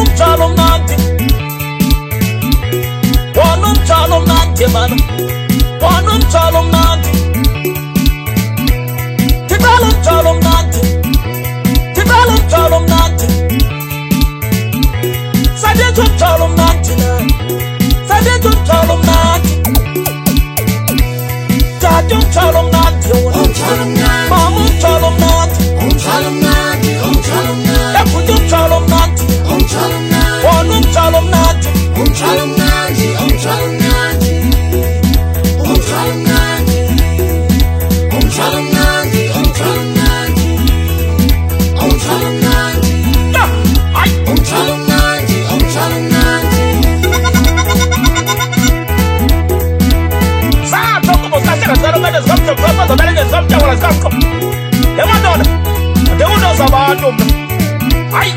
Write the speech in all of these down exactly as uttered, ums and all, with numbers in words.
umthalo mnandi wona umthalo mnandi mana wona umthalo mnandi Tikalo umthalo mnandi Tikalo umthalo mnandi Sadethu umthalo mnandi la Sadethu umthalo mnandi Tatu umthalo mnandi umthalo mnandi Mama umthalo mnandi umthalo mnandi umthalo mnandi Yakuthi umthalo mnandi umthalo mnandi wona umthalo mnandi umthalo mnandi umthalo mnandi umthalo mnandi umthalo mnandi umthalo mnandi umthalo mnandi La ay umthalo mnandi umthalo mnandi Sato como está haciendo zero meses kamthe papa zobele ngezamthe wala kamkho Yemadoda Adewuno sabantu Ay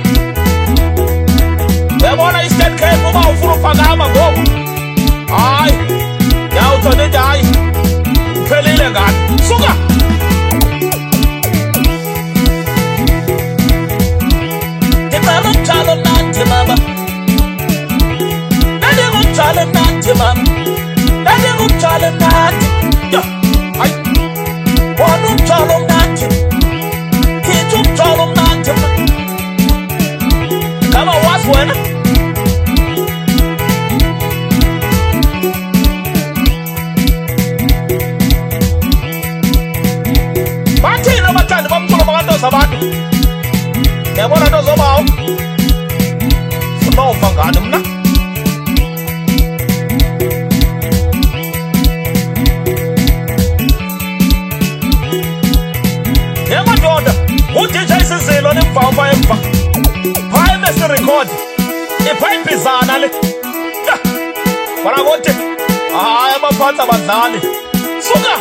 Yabona istate cake uma ufuna ufakama ngoku Hayi Yawuthona nje hayi Uphelile ngani Suka Ngicela umthalo mnandi mama Ndinga umthalo mnandi mama Ndinga umthalo mnandi Yo Hayi Wona umthalo mnandi Khithi umthalo mnandi Kama wazi wena Bathina abathandi bomculo bakantoza abantu Yabona nto zobawo Funa ufa ngani mna Yemadoda uD J Sizilo nemvamva emva Hayi mase record iphayibhizana le Bara konke hayi abaphansi abadlali Suka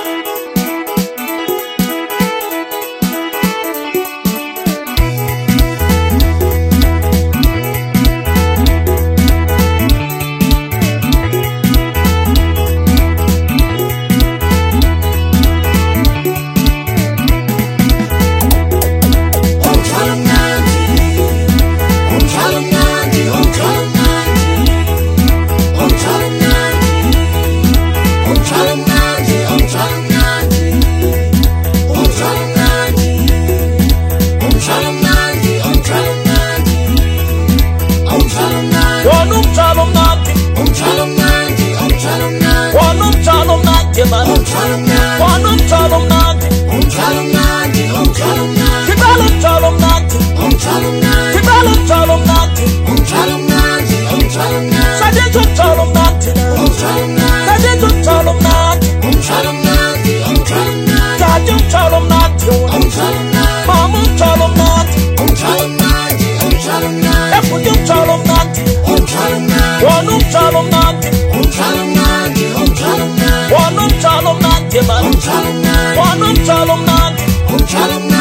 umthalo mnandi umthalo mnandi umthalo mnandi umthalo mnandi umthalo mnandi umthalo mnandi umthalo mnandi umthalo mnandi umthalo mnandi umthalo mnandi Wona umthalo mnandi umthalo mnandi umthalo mnandi Wona umthalo mnandi man umthalo mnandi Wona umthalo mnandi umthalo mnandi umthalo mnandi Ngicela umthalo mnandi umthalo mnandi Ngicela umthalo mnandi umthalo mnandi umthalo mnandi Sadethu umthalo mnandi umthalo mnandi Sadethu umthalo mnandi umthalo mnandi umthalo mnandi Tatu umthalo mnandi umthalo mnandi Mama umthalo mnandi umthalo mnandi umthalo mnandi Yakuthi umthalo mnandi umthalo mnandi wona umthalo mnandi umthalo mnandi umthalo mnandi wona umthalo mnandi man umthalo mnandi wona umthalo mnandi umthalo mnandi